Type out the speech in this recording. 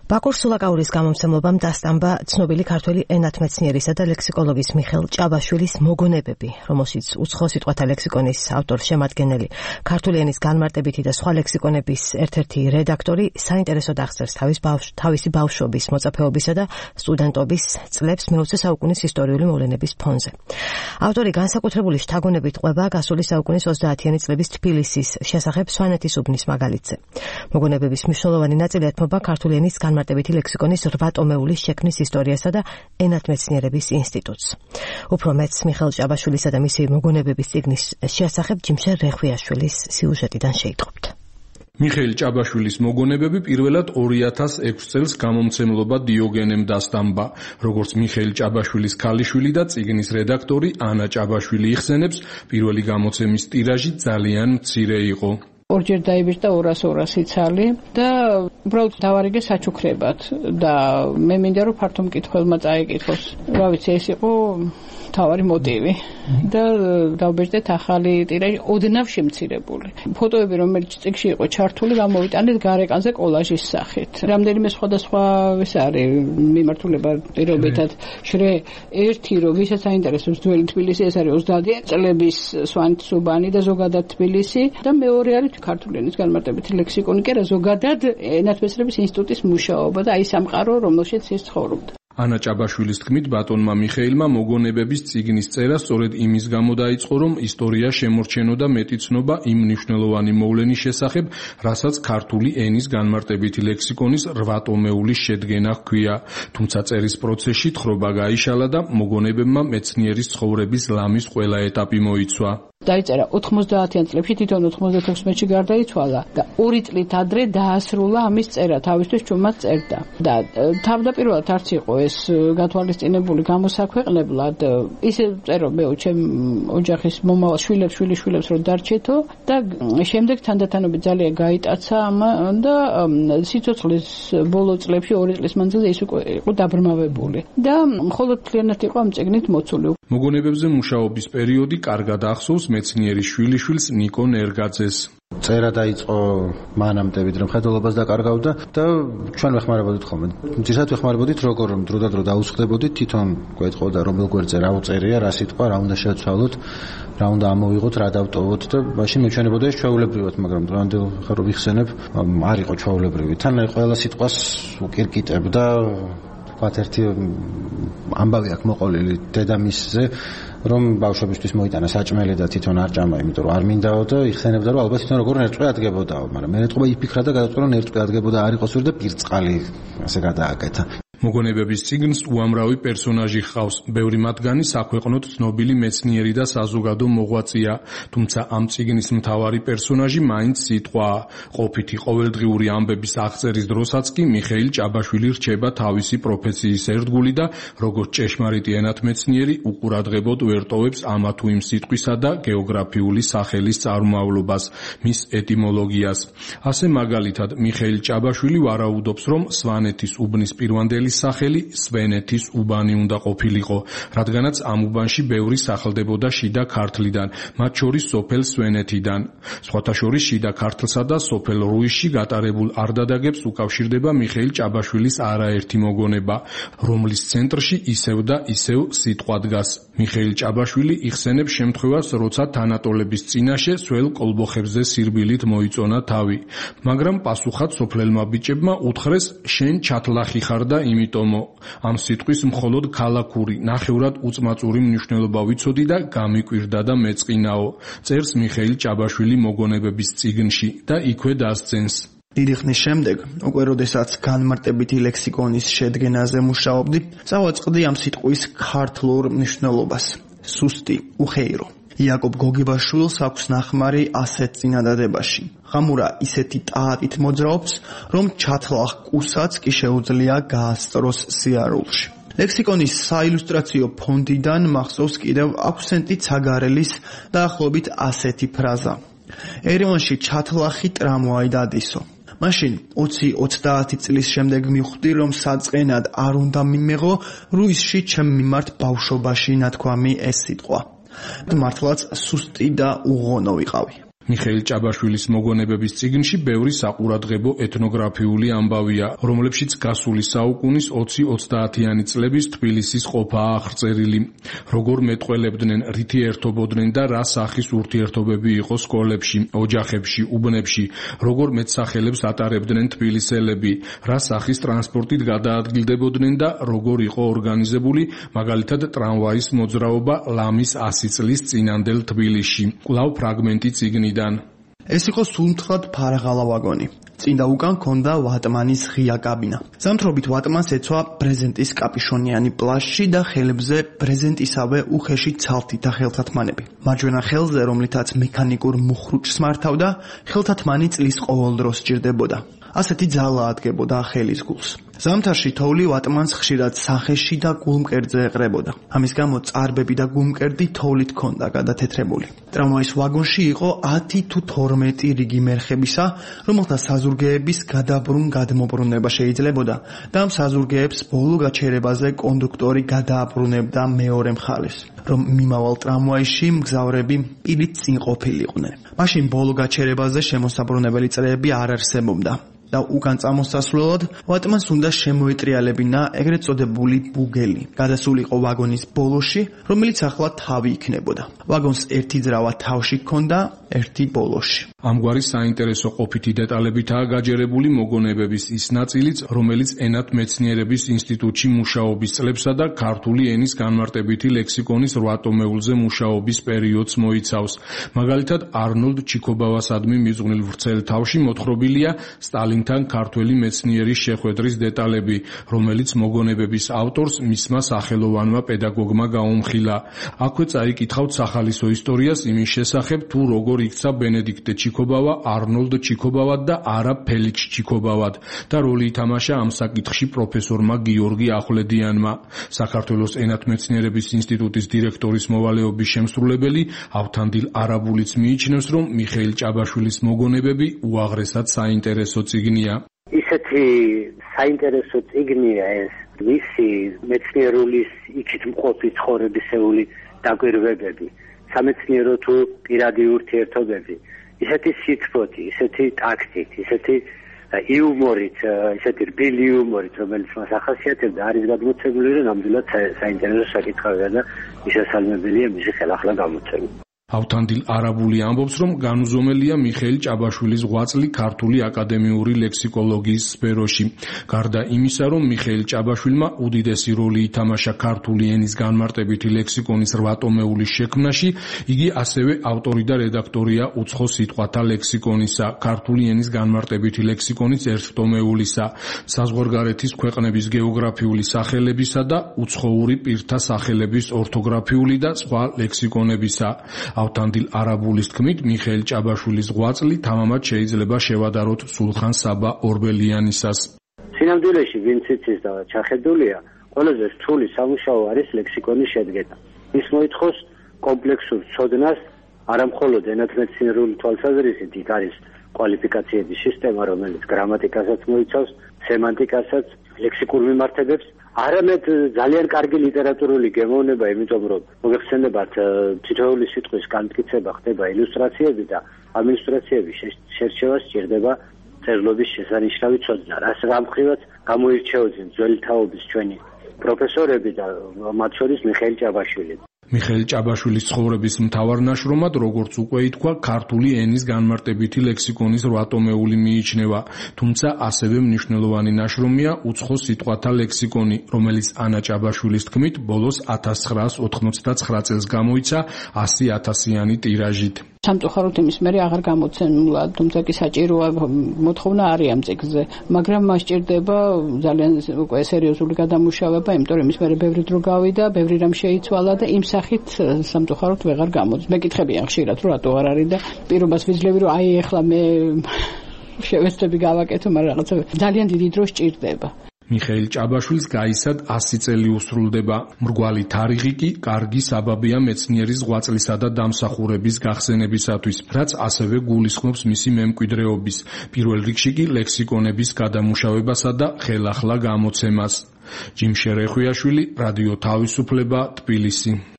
ბაკურ სულაკაურის გამომცემლობამ დასტამბა ცნობილი ქართველი ენათმეცნიერისა და ლექსიკოლოგის მიხეილ ჭაბაშვილის მოგონებები, რომელშიც უცხო სიტყვათა ლექსიკონის ავტორ-შემადგენელი, ქართული ენის განმარტებითი და სხვა ლექსიკონების ერთ-ერთი რედაქტორი საინტერესოდ აღწერს თავისი ბავშვობის, მოწაფეობისა და სტუდენტობის წლებს მე-20 საუკუნის ისტორიული მოვლენების ფონზე. ავტორი განსაკუთრებული შთაგონებით ყვება გასული საუკუნის 30-იანი წლების თბილისის შესახებ სვანეთის უბნის მაგალითზე. მოგონებების მნიშვნელოვანი ნაწილი ეთმობა ქართული ენის განმარტებითი ლექსიკონის 8 ტომეულის შექმნის ისტორიასა და ენათმეცნიერების ინსტიტუტს. უფრო მეც მიხეილ ჭაბაშვილისა და მისი მოგონებების წიგნის შესახებ ჯიმშე რეხვიაშვილის სიუჟეტიდან შეიტყობთ. მიხეილ ჭაბაშვილის მოგონებები პირველად 2006 წელს გამომცემლობა დიოგენემ დასტამბა, როგორც მიხეილ ჭაბაშვილის ქალიშვილი და წიგნის რედაქტორი ანა ჭაბაშვილი იხსენებს, პირველი გამოცემის ტირაჟი ძალიან მცირე იყო. ორჯერ დაიბეჭდა 200 იცალი და უბრალოდ დავარიგე საჩუქრებად და მე მინდა რომ ფართო მკითხველმა წაიკითხოს. რა ვიცი, ეს იყო თავარი მოტივი და დავბეჭდეთ ახალი ტირაჟი, ოდნავ შემცირებული. ფოტოები, რომელიც წიგნში იყო ჩართული, გამოვიტანეთ გარეკანზე კოლაჟის სახით. რამდენიმე სხვადასხვა ეს არის მიმართულება პირობითად შრე ერთი რომ ვისაც აინტერესებს ძველი თბილისი, ეს არის 30 წლების სვანეთის უბანი და ზოგადად თბილისი და მეორე არის ქართული ენის განმარტებითი ლექსიკონი, კი რა ზოგადად ენათმეცნიერების ინსტიტუტის მუშაობა და აი სამყარო, რომელშიც ის ცხოვრობდა. ანა ჭაბაშვილის თქმით, ბატონმა მიხეილმა მოგონებების წიგნის წერა სწორედ იმის გამო დაიწყო, რომ ისტორია შემორჩენოდა მეტიცნობა იმ მნიშვნელოვანი მოვლენის შესახებ, რასაც ქართული ენის განმარტებითი ლექსიკონის 8 ტომეულის შედგენა ჰქვია. თუმცა წერის პროცესში თხრობა გაიშალა და მოგონებებმა მეცნიერის ცხოვრების ლამის ყველა ეტაპი მოიცვა. დაიწერა 90-იან წლებში, თვითონ 96-ში გარდაიცვალა და 2 წლით ადრე დაასრულა ამის წერა, თავისთვის ჩუმად წერდა. და თავდაპირველად არც იყო ეს გათვალისწინებული გამოსაქვეყნებლად, ისე წერო მე ჩემ ოჯახის მომავალ შვილებს რომ დარჩეთო და შემდეგ თანდათანობით ძალიან გაიტაცა და სიცოცხლის ბოლო წლებში 2 წლის მანძილზე ის უკვე იყო დაბრმავებული და მხოლოდ მთლიანად იყო ამ წიგნით მოცული. მოგონებებზე მუშაობის პერიოდი კარგად ახსოვს მეცნიერის შვილიშვილს ნიკო ნერგაძეს. წერა დაიწყო მანამდე, ვიდრე მხედველობას დაკარგავდა და ჩვენ ვეხმარებოდით ხოლმე. ძირითადად ვეხმარებოდით როგორ დრო და დრო დაუსხდებოდით, თვითონ გვეთყოდა რომელ გვერდზე რა უწერია, რა სიტყვა, რა უნდა შევცვალოთ, რა უნდა ამოვიღოთ, რა დავტოვოთ და მაშინ მეჩვენებოდა ეს ჩვეულებრივად, მაგრამ დღევანდელ ხარ რომ ვიხსენებ, არ იყო ჩვეულებრივი. თან ყველა სიტყვას უკირკიტებ და ერთ-ერთი ამბავი აქვს მოყოლილი დედამისზე, რომ ბავშვებისთვის მოიტანა საჭმელი და თვითონ არ ჭამა, იმიტომ რომ არ მინდაო და იხსენებდა რომ ალბათ თვითონ როგორ ნერწყვი ადგებოდაო, მაგრამ მე ნერწყვი იფიქრა და გადაწყვიტა რომ ნერწყვი ადგებოდა არ იყოს და პირწყალი ასე გადააკეთა. მოგონებების წიგნს უამრავი პერსონაჟი ჰყავს, ბევრი მათგანი საქვეყნოდ ცნობილი მეცნიერი და საზოგადო მოღვაწეა, თუმცა ამ წიგნის მთავარი პერსონაჟი მაინც სიტყვაა. ყოფითი ყოველდღიური ამბების აღწერის დროსაც კი მიხეილ ჭაბაშვილი რჩება თავისი პროფესიის ერთგული და როგორც ჭეშმარიტი ენათმეცნიერი უყურადღებოდ ვერ ტოვებს ამა თუ იმ სიტყვისა და გეოგრაფიული სახელის წარმომავლობას, მის ეტიმოლოგიას. ასე მაგალითად, მიხეილ ჭაბაშვილი ვარაუდობს, რომ სვანეთის უბნის პირვანდელი სახელი სვენეთის უბანი უნდა ყოფილიყო, რადგანაც ამ უბანში ბევრი სახლდებოდა შიდა ქართლიდან, მათ შორის სოფელ სვენეთიდან. სხვათა შორის შიდა ქართლსა და სოფელ რუისში გატარებულ არდადაგებს უკავშირდება მიხეილ ჭაბაშვილის არაერთი მოგონება, რომლის ცენტრში ისევ და ისევ სიტყვა დგას. მიხეილ ჭაბაშვილი იხსენებს შემთხვევას, როცა თანატოლების წინაშე სველ კოლბოხებზე სირბილით მოიწონა თავი, მაგრამ პასუხად სოფლელმა ბიჭებმა უთხრეს, შენ ჩათლახი ხარ და იმიტომო. ამ სიტყვის მხოლოდ ქალაქური, ნახევრად უწმაწური მნიშვნელობა ვიცოდი და გამიკვირდა და მეწყინაო. წერს მიხეილ ჭაბაშვილი მოგონებების წიგნში და იქვე დასცენს. დიდი ხნის შემდეგ, უკვე როდესაც განმარტებითი ლექსიკონის შედგენაზე მუშაობდი, წავაწყდი ამ სიტყვის ქართლურ მნიშვნელობას. სუსტი, უხეირო. იაკობ გოგებაშვილს აქვს ნახმარი ასეთ წინადადებაში. ღამურა ისეთი ტაატით მოძრაობს, რომ ჩათლახ კუსაც კი შეუძლია გაასწროს სიარულში. ლექსიკონის საილუსტრაციო ფონდიდან მახსოვს კიდევ აქვსენტი ცაგარელის დაახლოებით ასეთი ფრაზა. ერევანში ჩათლახი ტრამვაი დადისო. მაშინ 20-30 წლის შემდეგ მივხვდი, რომ საწყენად არ უნდა მიმეღო რუისში ჩემ მიმართ ბავშვობაში ნათქვამი ეს სიტყვა. მართლაც სუსტი და უღონო ვიყავი. მიხეილ ჭაბაშვილის მოგონებების წიგნში ბევრი საყურადღებო ეთნოგრაფიული ამბავია, რომლებშიც გასული საუკუნის 20-30-იანი წლების თბილისის ყოფაა აღწერილი. როგორ მეტყველებდნენ, რითი ერთობოდნენ და რა სახის ურთიერთობები იყო სკოლებში, ოჯახებში, უბნებში, როგორ მეტსახელებს ატარებდნენ თბილისელები, რა სახის ტრანსპორტით გადაადგილდებოდნენ და როგორ იყო ორგანიზებული, მაგალითად ტრამვაის მოძრაობა ლამის 100 წლის წინანდელ თბილისში. კვლავ ფრაგმენტი წიგნიდან. ეს იყო სულთლად ფარაღალა ვაგონი. წინ და უკან ჰქონდა ვატმანის ღია კაბინა. ზამთრობით ვატმანს ეცვა ბრეზენტის კაპიშონიანი პლაშში და ხელებზე ბრეზენტისავე უხეში ცალთი და ხელთათმანები. მარჯვენა ხელზე, რომლითაც მექანიკურ მუხრუჭს მართავდა, ხელთათმანი წლის ყოველ დროს სჭირდებოდა. ასეთი ძალა ადგებოდა ხელის გულს. ზამთარში თოვლი ვატმანს ხშირად სახეში და გულმკერდზე ეყრებოდა. ამის გამო წარბები და გულმკერდი თოვლით ჰქონდა გადათეთრებული. ტრამვაის ვაგონში იყო 10 თუ 12 რიგი მერხებისა, რომელთა საზურგეების გადაბრუნ-გადმობრუნება შეიძლებოდა და ამ საზურგეებს ბოლო გაჩერებაზე კონდუქტორი გადააბრუნებდა მეორე მხარეს, რომ მიმავალ ტრამვაისში მგზავრები პირით წინ ყოფილიყვნენ. მაშინ ბოლო გაჩერებაზე შემოსაბრუნებელი წრეები არ არსებობდა. და უკან წამოსასვლელად ვატმანს უნდა შემოეტრიალებინა ეგრეთ წოდებული ბუგელი. გადასულიყო ვაგონის ბოლოში, რომელიც ახლა თავი იქნებოდა. ვაგონს ერთი ძრავა თავში ჰქონდა, ერთი ბოლოში. ამგვარი საინტერესო ყოფითი დეტალებითაა გაჯერებული მოგონებების ის ნაწილიც, რომელიც ენათმეცნიერების ინსტიტუტში მუშაობის წლებსა და ქართული ენის განმარტებითი ლექსიკონის 8 ტომეულზე მუშაობის პერიოდს მოიცავს. მაგალითად, არნოლდ ჩიქობავასადმი მიძღვნილ ვრცელ თავში მოთხრობილია სტალინთან ქართველი მეცნიერის შეხვედრის დეტალები, რომელიც მოგონებების ავტორს მისმა სახელოვანმა პედაგოგმა გაუმხილა. აქვე წაიკითხავთ სახალისო ისტორიას იმის შესახებ, თუ როგორ იქცა ბენედიქტე ჩიქობავა არნოლდ ჩიქობავად და არა ფელიქს ჩიქობავად და როლი ითამაშა ამ საკითხში პროფესორმა გიორგი ახვლედიანმა. საქართველოს ენათმეცნიერების ინსტიტუტის დირექტორის მოვალეობის შემსრულებელი ავთანდილ არაბულიც მიიჩნევს, რომ მიხეილ ჭაბაშვილის მოგონებები უაღრესად საინტერესო წიგნია. ისეთი საინტერესო წიგნია ეს მისი მეცნიერული იქით მყოფი ცხოვრებისეული დაკვირვებები, სამეცნიერო თუ პირადი ურთიერთობები, ისეთი სიტყვით, ისეთი ტაქტით, ისეთი იუმორით, ისეთი რბილი იუმორით, რომელიც მას ახასიათებდა, არის გადმოცემული, რომ ნამდვილად საინტერესო საკითხია და მისასალმებელია მისი ხელახლა გამოცემა. ავთანდილ არაბული ამბობს, რომ განუზომელია მიხეილ ჭაბაშვილის ღვაწლი ქართული აკადემიური ლექსიკოლოგიის სფეროში. გარდა იმისა, რომ მიხეილ ჭაბაშვილმა უდიდესი როლი ითამაშა ქართული ენის განმარტებითი ლექსიკონის 8 ტომეულის შექმნაში, იგი ასევე ავტორი და რედაქტორია უცხო სიტყვათა ლექსიკონისა, ქართული ენის განმარტებითი ლექსიკონის 1 ტომეულისა, საზღვარგარეთის ქვეყნების გეოგრაფიული სახელებისა და უცხოური პირთა სახელების ორთოგრაფიული და სხვა ლექსიკონებისა. ავთანდილ არაბულის თქმით, მიხეილ ჭაბაშვილის ღვაწლი თამამად შეიძლება შევადაროთ სულხან საბა ორბელიანისას. სინამდვილეში ვინც იცის და ჩახედულია, ყველაზე რთული სამუშაო არის ლექსიკონის შედგენა. ის მოითხოვს კომპლექსურ ცოდნას, არა მხოლოდ ენათმეცნიერული თვალსაზრისით, იქ არის კვალიფიკაციების სისტემა, რომელიც გრამატიკასაც მოიცავს, სემანტიკასაც, ლექსიკურ მიმართებებს, არამედ ძალიან კარგი ლიტერატურული გემოვნება, იმიტომ რომ მოგეხსენებათ თითოეული სიტყვის განმტკიცება ხდება ილუსტრაციები და ამ ილუსტრაციების შერჩევა სჭირდება წერილობის შესანიშნავი ცოდნა. რას გამხრივაც გამოირჩეოდნენ ძველი თაობის ჩვენი პროფესორები და მათ შორის მიხეილ ჭაბაშვილი. მიხეილ ჭაბაშვილის ცხოვრების მთავარ ნაშრომად, როგორც უკვე ითქვა, ქართული ენის განმარტებითი ლექსიკონის 8 ტომეული მიიჩნევა, თუმცა ასევე მნიშვნელოვანი ნაშრომია უცხო სიტყვათა ლექსიკონი, რომელიც ანა ჭაბაშვილის თქმით, ბოლოს 1989 წელს გამოიცა 100,000-იანი ტირაჟით. სამწუხაროდ იმის მერე აღარ გამოცემულა, თუმცა კი საჭიროა მოთხოვნა არის ამ წიგნზე, მაგრამ მას სჭირდება ძალიან უკვე სერიოზული გადამუშავება, იმიტომ რომ იმის მერე ბევრი დრო გავიდა, ბევრი რამ შეიცვალა და იმ სახით სამწუხაროდ ვეღარ გამოდის. მეკითხებიან ხშირად, რომ რატო არ არის და პირობას ვიძლევი, რომ აი ეხლა მე შევეცდები გავაკეთო, მაგრამ რაღაცა ძალიან დიდი დრო სჭირდება. მიხეილ ჭაბაშვილს გაისად 100 წელი უსრულდება. მრგვალი თარიღი კი კარგი საბაბია მეცნიერის ღვაწლისა და დამსახურების გახსენებისათვის, რაც ასევე გულისხმობს მისი მემკვიდრეობის, პირველ რიგში კი ლექსიკონების გადამუშავებასა და ხელახლა გამოცემას. ჯიმ შერეხვიაშვილი, რადიო თავისუფლება, თბილისი.